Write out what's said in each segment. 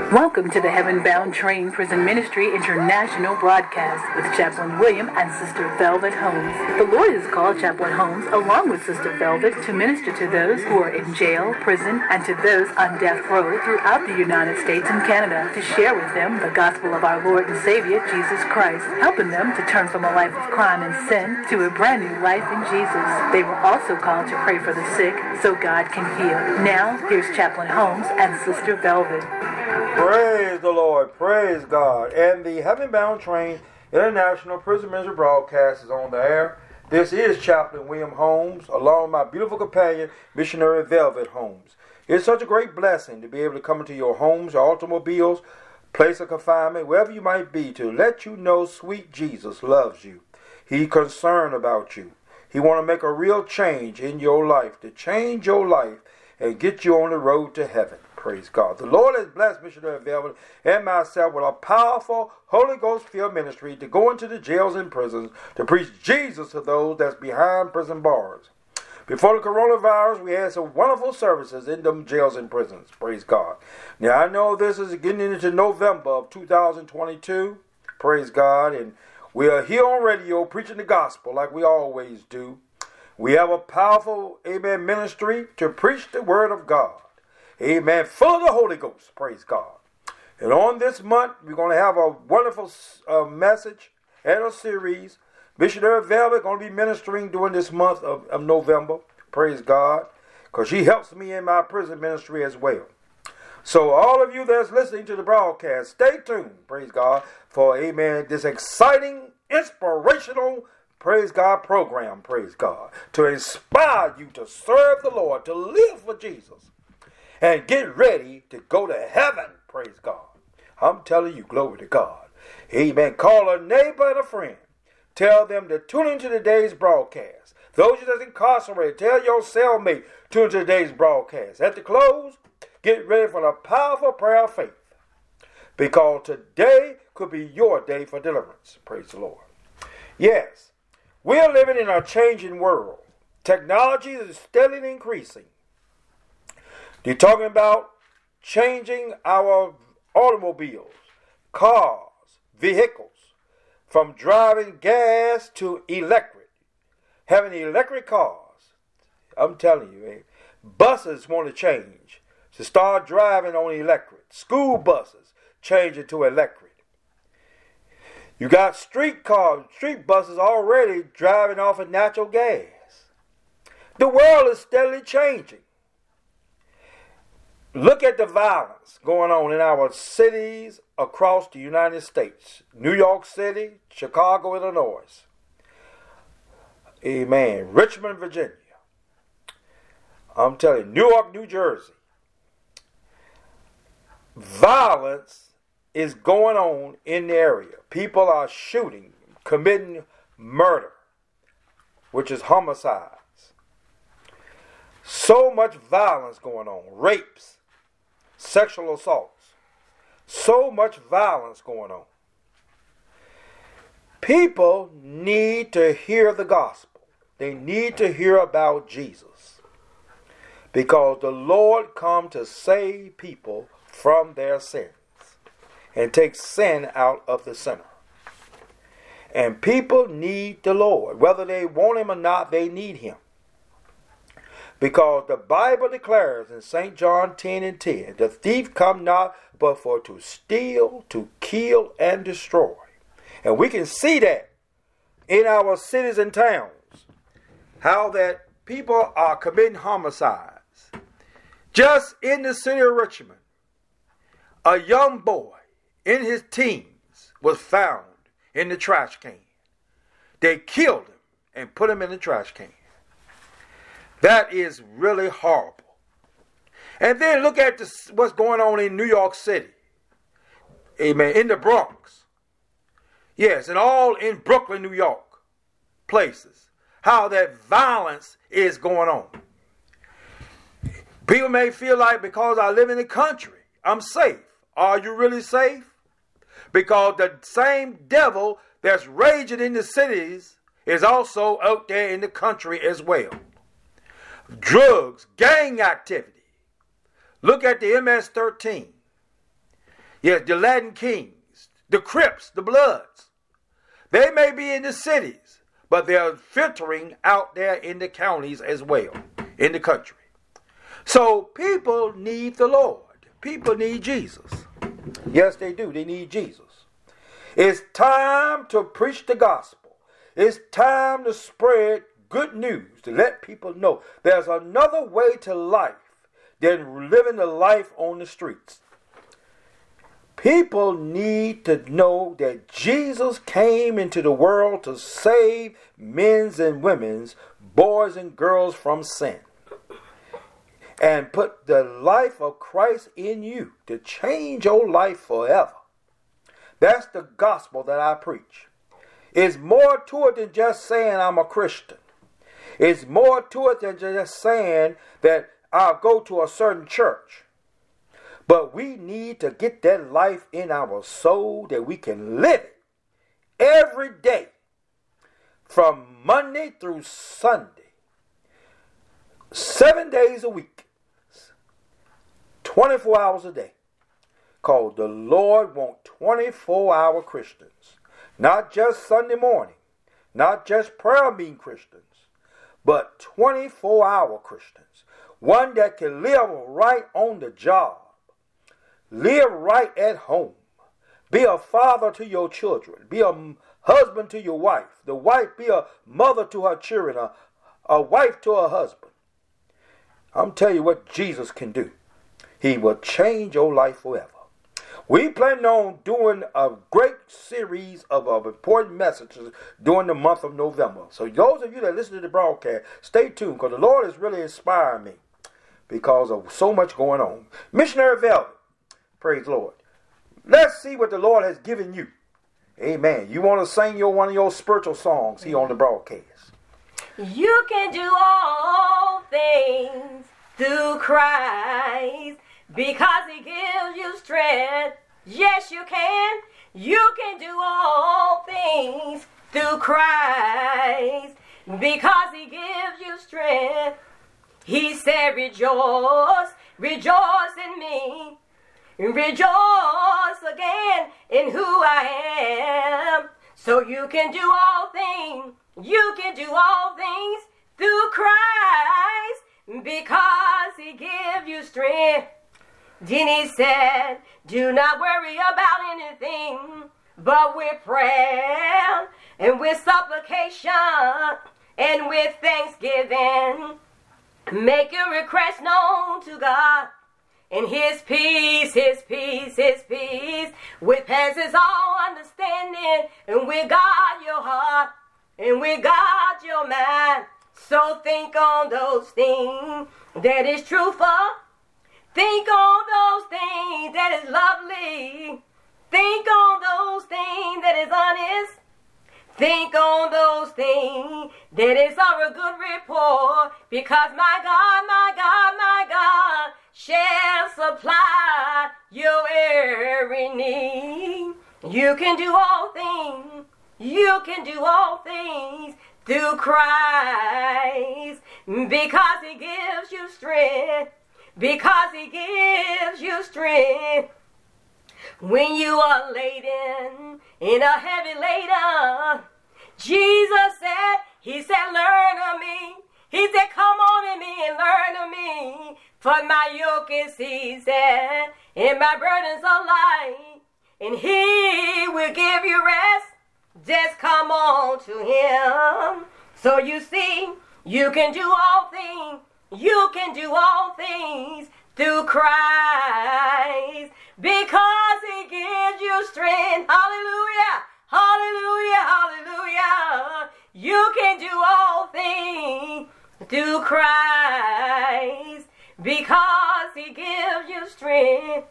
Welcome to the Heaven Bound Train Prison Ministry International broadcast with Chaplain William and Sister Velvet Holmes. The Lord has called Chaplain Holmes along with Sister Velvet to minister to those who are in jail, prison, and to those on death row throughout the United States and Canada to share with them the gospel of our Lord and Savior, Jesus Christ, helping them to turn from a life of crime and sin to a brand new life in Jesus. They were also called to pray for the sick so God can heal. Now, here's Chaplain Holmes and Sister Velvet. Praise the Lord, praise God. And the Heaven Bound Train International Prison Ministry broadcast is on the air. This is Chaplain William Holmes, along with my beautiful companion, Missionary Velvet Holmes. It's such a great blessing to be able to come into your homes, your automobiles, place of confinement, wherever you might be, to let you know sweet Jesus loves you. He's concerned about you. He wants to make a real change in your life, to change your life and get you on the road to heaven. Praise God. The Lord has blessed Missionary Velvet and myself with a powerful Holy Ghost-filled ministry to go into the jails and prisons to preach Jesus to those that's behind prison bars. Before the coronavirus, we had some wonderful services in them jails and prisons. Praise God. Now, I know this is getting into November of 2022. Praise God. And we are here on radio preaching the gospel like we always do. We have a powerful, amen, ministry to preach the word of God. Amen. Full of the Holy Ghost. Praise God. And on this month, we're going to have a wonderful message and a series. Missionary Velvet going to be ministering during this month of November. Praise God. Because she helps me in my prison ministry as well. So all of you that's listening to the broadcast, stay tuned. Praise God. For, amen, this exciting, inspirational, praise God, program. Praise God. To inspire you to serve the Lord, to live for Jesus. And get ready to go to heaven. Praise God. I'm telling you, glory to God. Amen. Call a neighbor and a friend. Tell them to tune into today's broadcast. Those that's incarcerated, tell your cellmate, tune into today's broadcast. At the close, get ready for the powerful prayer of faith. Because today could be your day for deliverance. Praise the Lord. Yes, we're living in a changing world. Technology is steadily increasing. They're talking about changing our automobiles, cars, vehicles, from driving gas to electric, having electric cars. I'm telling you, buses want to change to start driving on electric. School buses changing to electric. You got street buses already driving off of natural gas. The world is steadily changing. Look at the violence going on in our cities across the United States. New York City, Chicago, Illinois. Amen. Richmond, Virginia. I'm telling you, Newark, New Jersey. Violence is going on in the area. People are shooting, committing murder, which is homicides. So much violence going on. Rapes. Sexual assaults. So much violence going on. People need to hear the gospel. They need to hear about Jesus. Because the Lord come to save people from their sins and take sin out of the sinner. And people need the Lord. Whether they want him or not, they need him. Because the Bible declares in St. John 10:10, the thief come not but for to steal, to kill, and destroy. And we can see that in our cities and towns, how that people are committing homicides. Just in the city of Richmond, a young boy in his teens was found in the trash can. They killed him and put him in the trash can. That is really horrible. And then look at what's going on in New York City. Amen. In the Bronx. Yes, and all in Brooklyn, New York. Places. How that violence is going on. People may feel like because I live in the country, I'm safe. Are you really safe? Because the same devil that's raging in the cities is also out there in the country as well. Drugs, gang activity. Look at the MS-13. Yes, the Latin Kings, the Crips, the Bloods. They may be in the cities, but they're filtering out there in the counties as well, in the country. So people need the Lord. People need Jesus. Yes, they do. They need Jesus. It's time to preach the gospel. It's time to spread good news, to let people know there's another way to life than living the life on the streets. People need to know that Jesus came into the world to save men and women, boys and girls from sin, and put the life of Christ in you to change your life forever. That's the gospel that I preach. It's more to it than just saying I'm a Christian. It's more to it than just saying that I'll go to a certain church. But we need to get that life in our soul that we can live it every day from Monday through Sunday, 7 days a week, 24 hours a day. Because the Lord wants 24-hour Christians, not just Sunday morning, not just prayer meeting Christians, but 24-hour Christians. One that can live right on the job. Live right at home. Be a father to your children. Be a husband to your wife. The wife be a mother to her children. A wife to her husband. I'm telling you what Jesus can do. He will change your life forever. We plan on doing a great series of important messages during the month of November. So those of you that listen to the broadcast, stay tuned because the Lord is really inspiring me because of so much going on. Missionary Velvet. Praise the Lord. Let's see what the Lord has given you. Amen. You want to sing one of your spiritual songs here on the broadcast. You can do all things through Christ because He gives you strength. Yes, you can. You can do all things through Christ because He gives you strength. He said, rejoice, rejoice in me. Rejoice again in who I am. So you can do all things. You can do all things through Christ because He gives you strength. Then He said, do not worry about anything, but with prayer and with supplication and with thanksgiving, make your request known to God. And His peace, His peace, His peace, with passes all understanding, and with God your heart, and with God your mind. So think on those things that is truthful. Think on those things that is lovely. Think on those things that is honest. Think on those things that is of a good report, because my God, my God, my God shall supply your every need. You can do all things. You can do all things through Christ because He gives you strength. Because He gives you strength. When you are laden in a heavy laden, Jesus said, He said, learn of me. He said, come on in me and learn of me. For my yoke is easy and my burdens are light. And He will give you rest. Just come on to Him. So you see, you can do all things. You can do all things through Christ because He gives you strength. Hallelujah. Hallelujah. Hallelujah. You can do all things through Christ because He gives you strength.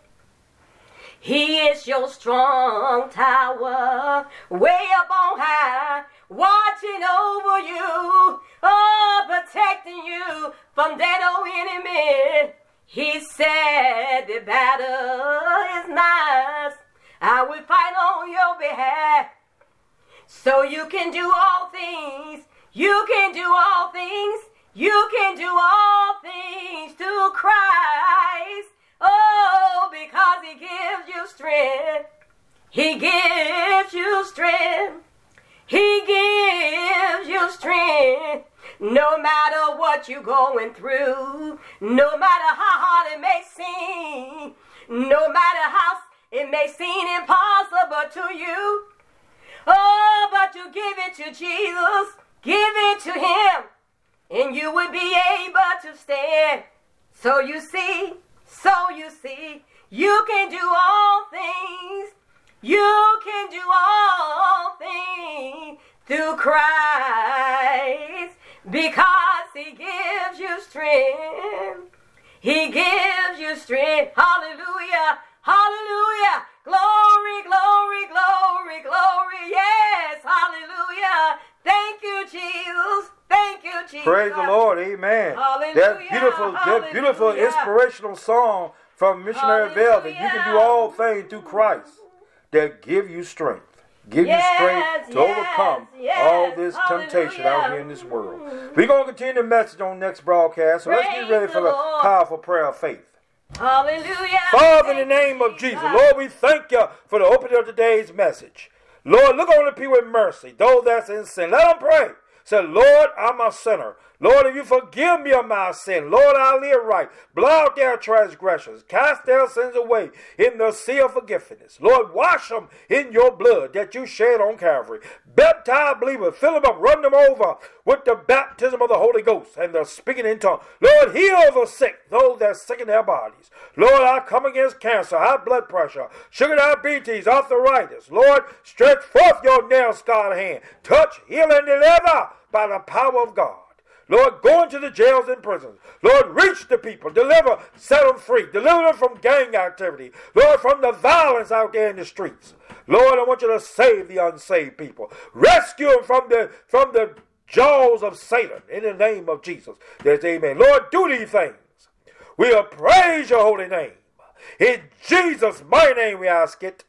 He is your strong tower, way up on high, watching over you, protecting you from that old enemy. He said the battle is mine. I will fight on your behalf. So you can do all things. You can do all things. You can do all things through Christ. Oh, because He gives you strength. He gives you strength. He gives you strength. No matter what you're going through, no matter how hard it may seem, no matter how it may seem impossible to you. Oh, but you give it to Jesus. Give it to him. And you will be able to stand. So you see, you can do all things. You can do all things through Christ, because he gives you strength. He gives you strength. Hallelujah. Hallelujah. Glory, glory, glory, glory. Yes. Hallelujah. Thank you, Jesus. Thank you, Jesus. Praise the Lord. Amen. Hallelujah. That beautiful inspirational song from Missionary Velvet. You can do all things through Christ that give you strength. Give you strength to overcome all this temptation out here in this world. We're going to continue the message on the next broadcast. So let's get ready for the powerful prayer of faith. Hallelujah. Father, in the name of Jesus, Lord, we thank you for the opening of today's message. Lord, look on the people with mercy, those that's in sin. Let them pray. Say, Lord, I'm a sinner. Lord, if you forgive me of my sin, Lord, I'll live right. Blot out their transgressions. Cast their sins away in the sea of forgiveness. Lord, wash them in your blood that you shed on Calvary. Baptize believers. Fill them up. Run them over with the baptism of the Holy Ghost and the speaking in tongues. Lord, heal the sick, those that are sick in their bodies. Lord, I come against cancer, high blood pressure, sugar diabetes, arthritis. Lord, stretch forth your nail-scarred hand. Touch, heal, and deliver by the power of God. Lord, go into the jails and prisons. Lord, reach the people. Deliver, set them free. Deliver them from gang activity. Lord, from the violence out there in the streets. Lord, I want you to save the unsaved people. Rescue them from the jaws of Satan in the name of Jesus. There's amen. Lord, do these things. We'll praise your holy name. In Jesus' mighty name we ask it.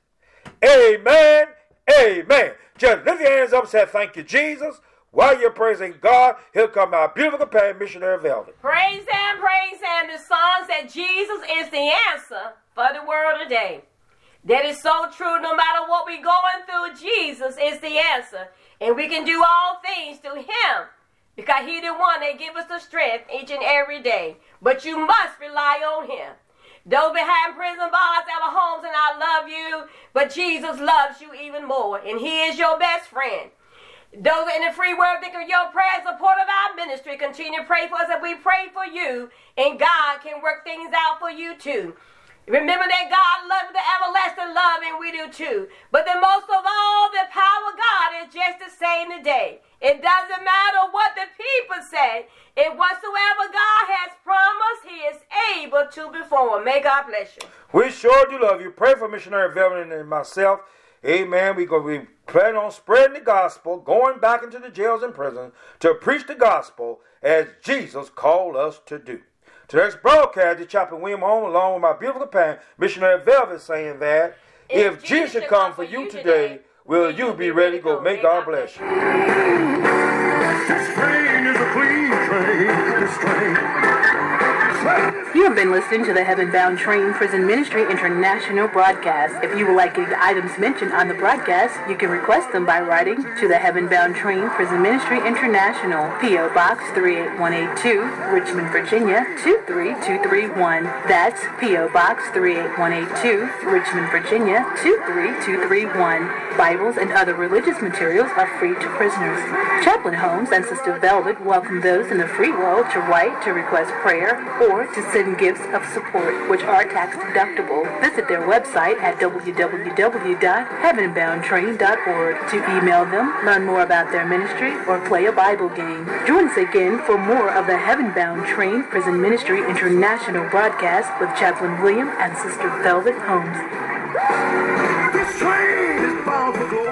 Amen. Amen. Just lift your hands up and say, thank you, Jesus. While you're praising God, here come our beautiful companion, Missionary Velvet. Praise him, praise him. The song said Jesus is the answer for the world today. That is so true. No matter what we're going through, Jesus is the answer. And we can do all things through him, because he's the one that gives us the strength each and every day. But you must rely on him. Those behind prison bars, our homes, and I love you, but Jesus loves you even more, and he is your best friend. Those in the free world, think of your prayers, support of our ministry. Continue to pray for us, and we pray for you, and God can work things out for you too. Remember that God loves the everlasting love, and we do too. But the most of all, the power of God is just the same today. It doesn't matter what the people say. And whatsoever God has promised, he is able to perform. May God bless you. We sure do love you. Pray for Missionary Velvet and myself. Amen. We're going to be planning on spreading the gospel, going back into the jails and prisons to preach the gospel as Jesus called us to do. Today's broadcast is Chaplain William Holmes, along with my beautiful companion, Missionary Velvet, saying that if Jesus should come for you today, will you be ready to go? May God bless you. This train is a clean train. This train. You have been listening to the Heaven Bound Train Prison Ministry International broadcast. If you would like the items mentioned on the broadcast, you can request them by writing to the Heaven Bound Train Prison Ministry International, P.O. Box 38182, Richmond, Virginia 23231. That's P.O. Box 38182, Richmond, Virginia 23231. Bibles and other religious materials are free to prisoners. Chaplain Holmes and Sister Velvet welcome those in the free world to write to request prayer or to send gifts of support, which are tax deductible. Visit their website at www.heavenboundtrain.org to email them, learn more about their ministry, or play a Bible game. Join us again for more of the Heaven Bound Train Prison Ministry International broadcast with Chaplain William and Sister Velvet Holmes. This train is bound for glory.